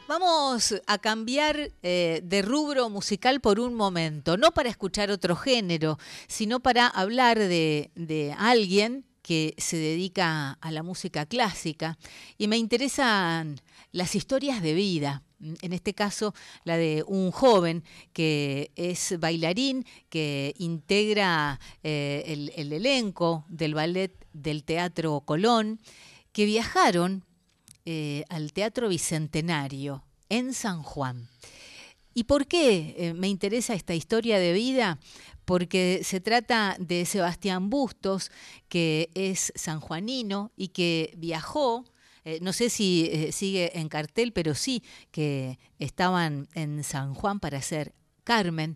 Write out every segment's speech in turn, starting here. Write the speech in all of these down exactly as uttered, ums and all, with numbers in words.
Vamos a cambiar eh, de rubro musical por un momento, no para escuchar otro género, sino para hablar de, de alguien que se dedica a la música clásica y me interesan las historias de vida. En este caso, la de un joven que es bailarín, que integra eh, el, el elenco del ballet del Teatro Colón, que viajaron eh, al Teatro Bicentenario en San Juan. ¿Y por qué eh, me interesa esta historia de vida? Porque se trata de Sebastián Bustos, que es sanjuanino y que viajó, eh, no sé si eh, sigue en cartel, pero sí que estaban en San Juan para hacer Carmen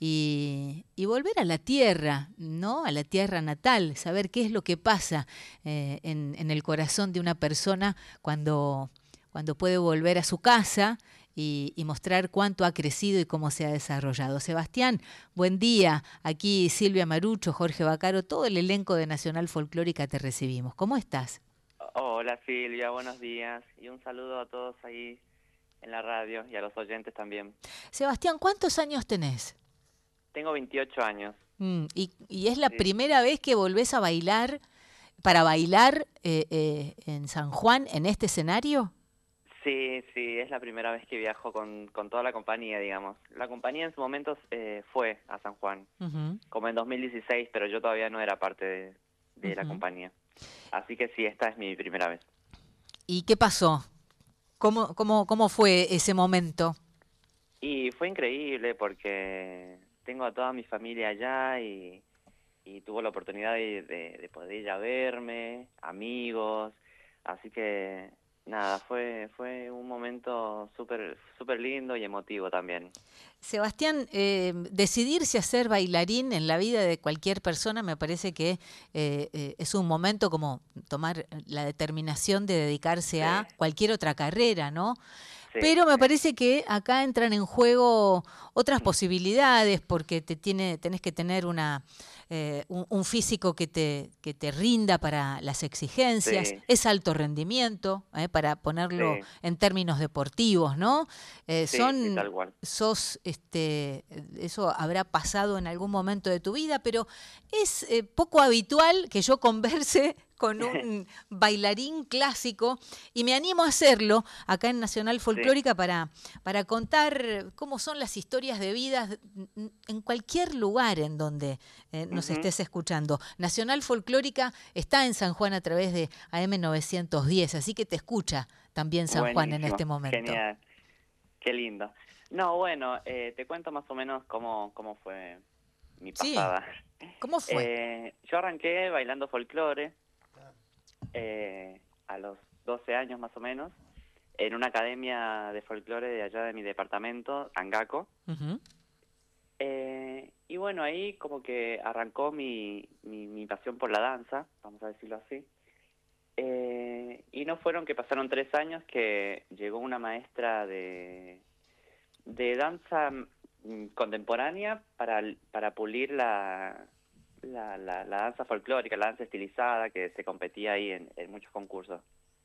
y, y volver a la tierra, ¿no? A la tierra natal, saber qué es lo que pasa eh, en, en el corazón de una persona cuando, cuando puede volver a su casa y, y mostrar cuánto ha crecido y cómo se ha desarrollado. Sebastián, buen día. Aquí Silvia Marucho, Jorge Bacaro, todo el elenco de Nacional Folclórica te recibimos. ¿Cómo estás? Hola Silvia, buenos días y un saludo a todos ahí en la radio y a los oyentes también. Sebastián, ¿cuántos años tenés? Tengo veintiocho años. Mm, y, y es la Sí, primera vez que volvés a bailar, para bailar eh, eh, en San Juan, en este escenario. sí, sí, es la primera vez que viajo con, con toda la compañía, digamos. La compañía en su momento eh, fue a San Juan, Ujú, como en dos mil dieciséis, pero yo todavía no era parte de, de la ujú. compañía. Así que sí, esta es mi primera vez. ¿Y qué pasó? ¿Cómo, cómo, cómo fue ese momento? Y fue increíble porque tengo a toda mi familia allá y, y tuvo la oportunidad de, de, de poder ir a verme, amigos, así que nada, fue fue un momento súper súper lindo y emotivo también. Sebastián, eh, decidirse a ser bailarín en la vida de cualquier persona me parece que eh, eh, es un momento como tomar la determinación de dedicarse Sí, a cualquier otra carrera, ¿no? sí, Pero me sí. parece que acá entran en juego otras posibilidades porque te tiene, tenés que tener una, eh, un, un físico que te, que te rinda para las exigencias, Sí, es alto rendimiento, eh, para ponerlo sí, en términos deportivos, ¿no? Eh, sí, sí, son, tal cual. sos, este, eso habrá pasado en algún momento de tu vida, pero es eh, poco habitual que yo converse con un bailarín clásico y me animo a hacerlo acá en Nacional Sí. Folclórica para, para contar cómo son las historias de vida en cualquier lugar en donde eh, nos Ujú. estés escuchando. Nacional Folclórica está en San Juan a través de A M novecientos diez, así que te escucha también San Juan en este Buenísimo, momento. genial, qué lindo. No, bueno, eh, te cuento más o menos cómo, cómo fue mi Sí, pasada. ¿cómo fue? Eh, yo arranqué bailando folclore eh, a los doce años más o menos, en una academia de folclore de allá de mi departamento, Angaco. Ujú. Eh, y bueno, ahí como que arrancó mi, mi, mi pasión por la danza, vamos a decirlo así. Eh, y no fueron que pasaron tres años que llegó una maestra de, de danza mm, contemporánea para, para pulir la, la, la, la danza folclórica, la danza estilizada que se competía ahí en, en muchos concursos.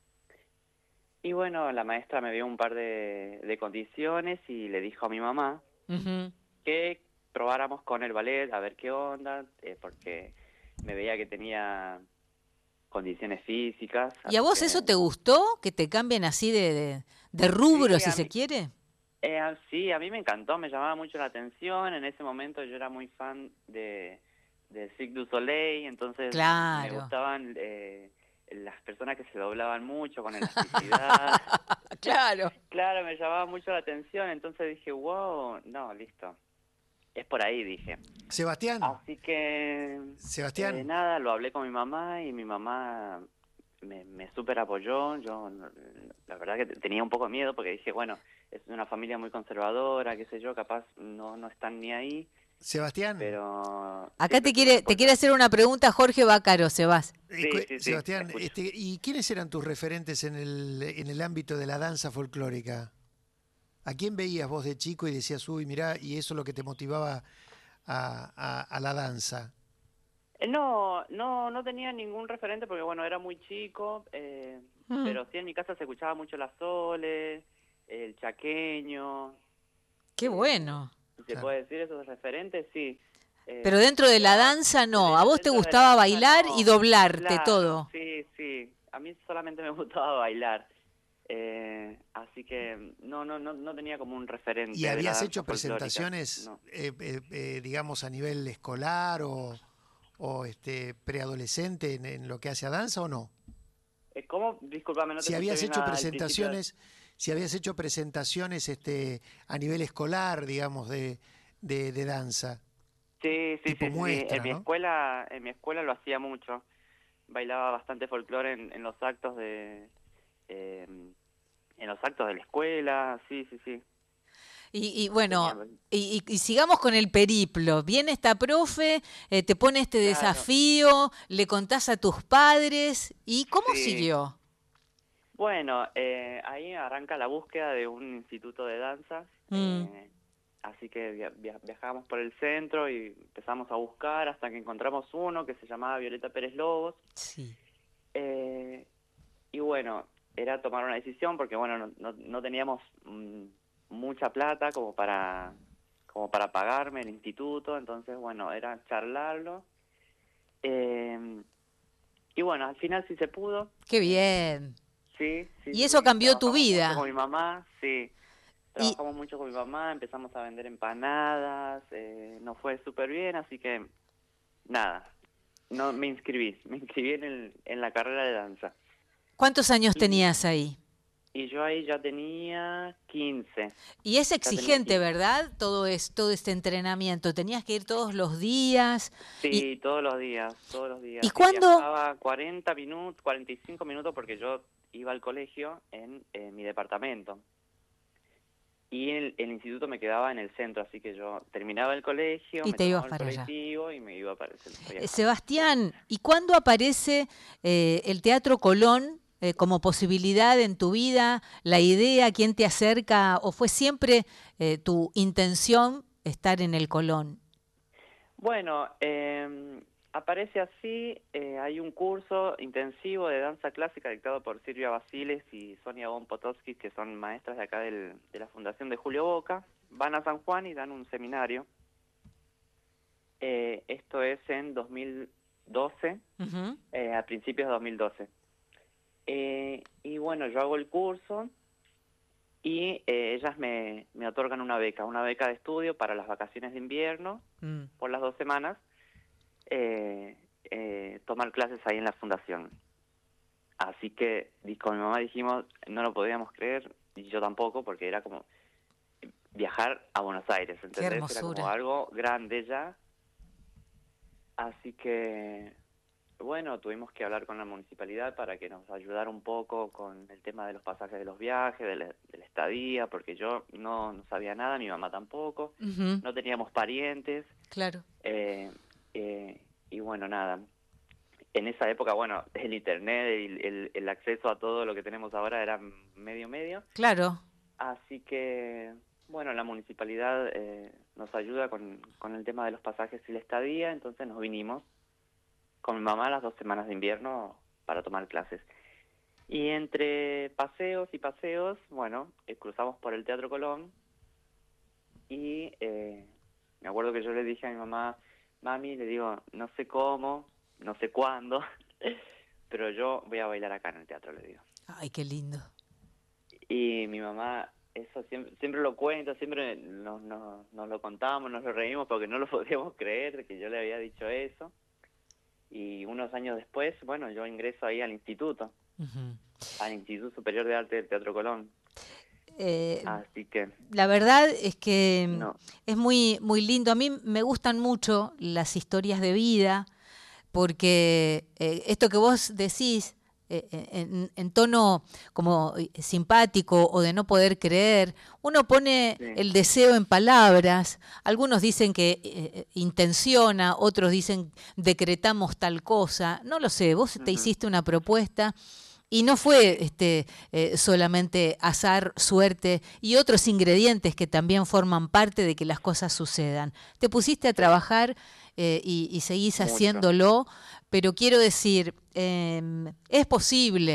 Y bueno, la maestra me dio un par de, de condiciones y le dijo a mi mamá Ujú. que probáramos con el ballet a ver qué onda, eh, porque me veía que tenía condiciones físicas, ¿Y a así vos eso que te gustó? ¿Que te cambien así de, de, de rubro, sí, si a se mí, quiere? eh, a- sí, a mí me encantó, me llamaba mucho la atención. En ese momento yo era muy fan de, de Cirque du Soleil, entonces me Claro. gustaban eh, las personas que se doblaban mucho con elasticidad. Claro. Claro, me llamaba mucho la atención, entonces dije, wow, no, listo, es por ahí, dije. Sebastián, Así que, eh, Sebastián, nada, lo hablé con mi mamá y mi mamá me, me súper apoyó. Yo, no- la verdad que tenía un poco de miedo porque dije, bueno, es una familia muy conservadora, qué sé yo, capaz no, no están ni ahí, Sebastián, pero Acá siempre te tuve un quiere, te quiere apoyo. hacer una pregunta Jorge Bácaro, Sebas. eh, cu- Sí, sí, sí, Sebastián, escucho. este, ¿y quiénes eran tus referentes en el, en el ámbito de la danza folclórica? ¿A quién veías vos de chico y decías, uy, mirá, y eso es lo que te motivaba a, a- a la danza? Eh, No, no, no tenía ningún referente porque, bueno, era muy chico, eh, Mm. pero sí en mi casa se escuchaba mucho la Sole, el chaqueño. Qué eh, bueno. ¿Se Claro. puede decir esos referentes? Sí. Eh, Pero dentro de la pero danza no. de- A vos te dentro de la gustaba danza bailar y no. doblarte Claro, todo. sí, sí. A mí solamente me gustaba bailar. Eh, así que no, no, no, no tenía como un referente ¿Y de la habías danza hecho folclórica. presentaciones, No. eh, eh, eh, digamos, a nivel escolar o, o este, preadolescente en, en lo que hace a danza o no? Eh, ¿Cómo? Discúlpame, no te Si escuché habías bien hecho la- al principio. presentaciones, si habías hecho presentaciones este, a nivel escolar, digamos, de, de, de danza, Sí, sí, tipo sí, sí, sí. En muestra, mi ¿no? escuela, en mi escuela lo hacía mucho. Bailaba bastante folclore en, en los actos de, eh, en los actos de la escuela. Sí, sí, sí. Y, y bueno, Tenía, y, y- y sigamos con el periplo. Viene esta profe, eh, te pone este claro, desafío, le contás a tus padres. ¿Y cómo sí. siguió? Bueno, eh, ahí arranca la búsqueda de un instituto de danzas. Mm, eh, así que via- via- viajamos por el centro y empezamos a buscar hasta que encontramos uno que se llamaba Violeta Pérez Lobos. sí. Eh, y bueno, era tomar una decisión porque bueno, no, no, no teníamos mm, mucha plata como para como para pagarme el instituto, entonces bueno, era charlarlo. Eh, y bueno, al final sí se pudo. Qué eh, bien. sí, sí, Y sí, eso sí. cambió tu Trabajamos mucho con vida. mi mamá, sí. Y, Trabajamos mucho con mi mamá, empezamos a vender empanadas, eh, nos fue súper bien, así que nada, no me inscribí, me inscribí en, el, en la carrera de danza. ¿cuántos años Y, tenías ahí? y yo ahí ya tenía quince, Y es ya tenía exigente, quince. ¿verdad? Todo es, todo este entrenamiento. Tenías que ir todos los días. Y, Sí, todos los días, todos los ¿y días. Y cuándo? viajaba cuarenta minutos, cuarenta y cinco minutos porque yo iba al colegio en, en mi departamento. Y el, el instituto me quedaba en el centro, así que yo terminaba el colegio, Y me te ibas tomaba el para allá. colectivo y me iba para el centro a Eh, viajar. Sí. Sebastián, ¿y cuándo aparece eh, el Teatro Colón eh, como posibilidad en tu vida? ¿La idea, quién te acerca? ¿O fue siempre eh, tu intención estar en el Colón? Bueno, eh, aparece así, eh, hay un curso intensivo de danza clásica dictado por Silvia Basiles y Sonia Bon Potosky, que son maestras de acá del, de la Fundación de Julio Boca. Van a San Juan y dan un seminario. Eh, esto es en dos mil doce, Ujú. eh, a principios de dos mil doce. Eh, y bueno, yo hago el curso y eh, ellas me, me otorgan una beca, una beca de estudio para las vacaciones de invierno, Mm. por las dos semanas, eh, eh, tomar clases ahí en la fundación. Así que di- con mi mamá dijimos, no lo podíamos creer, y yo tampoco, porque era como viajar a Buenos Aires, Qué ¿entendés? Era como hermosura. algo grande ya. Así que, bueno, tuvimos que hablar con la municipalidad para que nos ayudara un poco con el tema de los pasajes de los viajes, de la, de la estadía, porque yo no, no sabía nada, mi mamá tampoco, Ujú, no teníamos parientes, claro. eh, eh, y bueno, nada. En esa época, bueno, el internet y el, el acceso a todo lo que tenemos ahora era medio medio, Claro. así que, bueno, la municipalidad eh, nos ayuda con, con el tema de los pasajes y la estadía, entonces nos vinimos con mi mamá las dos semanas de invierno para tomar clases. Y entre paseos y paseos, bueno, eh, cruzamos por el Teatro Colón y eh, me acuerdo que yo le dije a mi mamá, mami, le digo, no sé cómo, no sé cuándo, pero yo voy a bailar acá en el teatro, le digo. Ay, qué lindo. Y mi mamá, eso siempre, siempre lo cuenta, siempre nos, nos, nos lo contamos, nos lo reímos porque no lo podíamos creer que yo le había dicho eso. Y unos años después, bueno, yo ingreso ahí al instituto, Ujú. al Instituto Superior de Arte del Teatro Colón. Eh, Así que, La verdad es que mm, no, es muy, muy lindo. A mí me gustan mucho las historias de vida, porque eh, esto que vos decís eh, en, en tono como eh, simpático o de no poder creer, uno pone sí, el deseo en palabras, algunos dicen que eh, intenciona, otros dicen decretamos tal cosa, no lo sé, vos te ujú, hiciste una propuesta y no fue este, eh, solamente azar, suerte y otros ingredientes que también forman parte de que las cosas sucedan. Te pusiste a sí, trabajar eh, y, y seguís mucho, haciéndolo, pero quiero decir, eh, es posible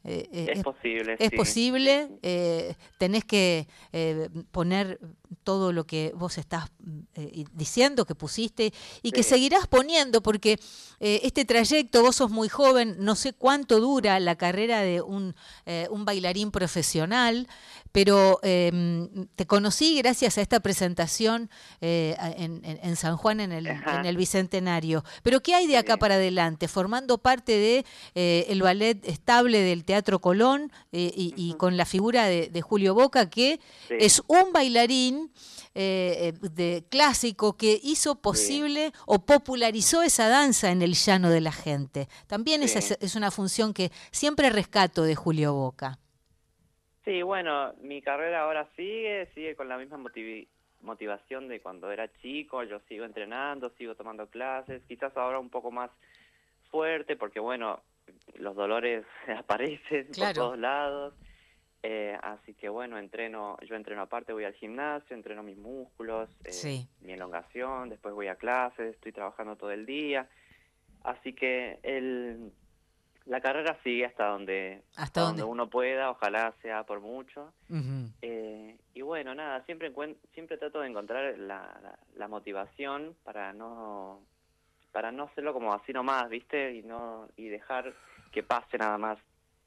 Eh, eh, Es posible, es sí. posible, eh, tenés que eh, poner todo lo que vos estás eh, diciendo, que pusiste y que Sí. seguirás poniendo, porque eh, este trayecto, vos sos muy joven, no sé cuánto dura la carrera de un, eh, un bailarín profesional, pero eh, te conocí gracias a esta presentación eh, en, en, en San Juan, en el, Ajá. en el Bicentenario. Pero ¿qué hay de acá Sí. para adelante? Formando parte de eh, el ballet estable del Teatro Colón eh, y, y Ujú. con la figura de, de Julio Boca, que Sí. es un bailarín eh, de clásico que hizo posible Sí. o popularizó esa danza en el llano de la gente. También Sí. esa es, es una función que siempre rescato de Julio Boca. Sí, bueno, mi carrera ahora sigue, sigue con la misma motivi- motivación de cuando era chico. Yo sigo entrenando, sigo tomando clases, quizás ahora un poco más fuerte porque, bueno, los dolores aparecen por Claro. todos lados. Eh, así que, bueno, entreno, yo entreno aparte, voy al gimnasio, entreno mis músculos, eh, Sí. mi elongación, después voy a clases, estoy trabajando todo el día. Así que el... La carrera sigue hasta donde ¿Hasta hasta donde dónde? uno pueda, ojalá sea por mucho. Ujú. Eh, y bueno, nada, siempre encuent- siempre trato de encontrar la, la, la motivación para no para no hacerlo como así nomás, ¿viste? Y no y dejar que pase nada más.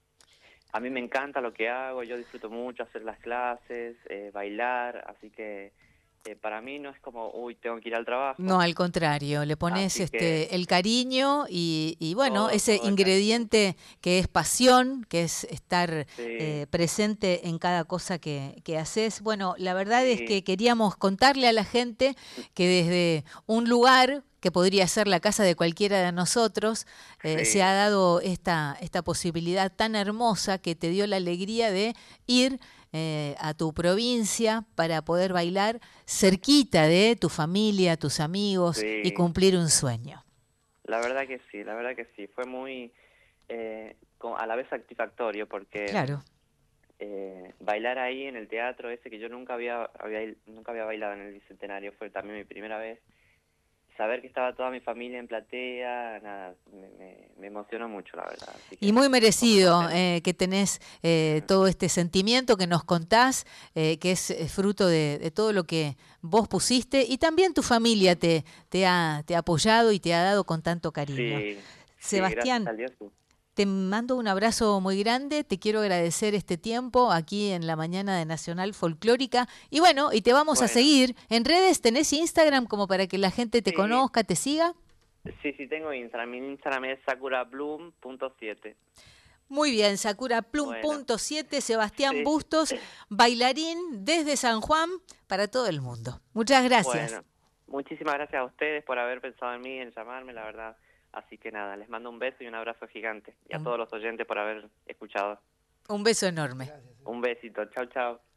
A mí me encanta lo que hago, yo disfruto mucho hacer las clases, eh, bailar, así que eh, para mí no es como, uy, tengo que ir al No, trabajo, al contrario, le pones así que este el cariño y, y bueno, todo, ese todo el cariño. ingrediente que es pasión, que es estar Sí, eh, presente en cada cosa que, que haces. Bueno, la verdad es sí, que queríamos contarle a la gente que desde un lugar que podría ser la casa de cualquiera de nosotros, eh, se ha sí. dado esta, esta posibilidad tan hermosa que te dio la alegría de ir eh, a tu provincia para poder bailar cerquita de tu familia, tus amigos y Sí, cumplir un sueño. la verdad que sí, la verdad que sí. Fue muy, eh, co- a la vez satisfactorio porque mm, Claro. eh, bailar ahí en el teatro ese que yo nunca había, había, nunca había bailado en el Bicentenario, fue también mi primera vez. Saber que estaba toda mi familia en platea, nada, me, me, me emocionó mucho, la verdad. Así Y que muy estoy muy merecido contento. eh, que tenés eh, todo este sentimiento que nos contás, eh, que es eh, fruto de, de todo lo que vos pusiste y también tu familia te, te, ha, te ha apoyado y te ha dado con tanto cariño. Sí, sí, gracias Sebastián, a Dios. Sí. te mando un abrazo muy grande, te quiero agradecer este tiempo aquí en la mañana de Nacional Folclórica y bueno, y te vamos a Bueno, seguir. ¿En redes tenés Instagram como para que la gente te sí, conozca, te siga? sí, sí, tengo Instagram. Mi Instagram es sakura bloom punto siete. Muy bien, Sakura Plum Bueno, punto siete, Sebastián sí, Bustos, bailarín desde San Juan para todo el mundo. Muchas gracias. bueno. Muchísimas gracias a ustedes por haber pensado en mí, en llamarme, la verdad. Así que nada, les mando un beso y un abrazo gigante. Y a Un, todos los oyentes por haber escuchado. un beso enorme. Un besito. Chau, chau.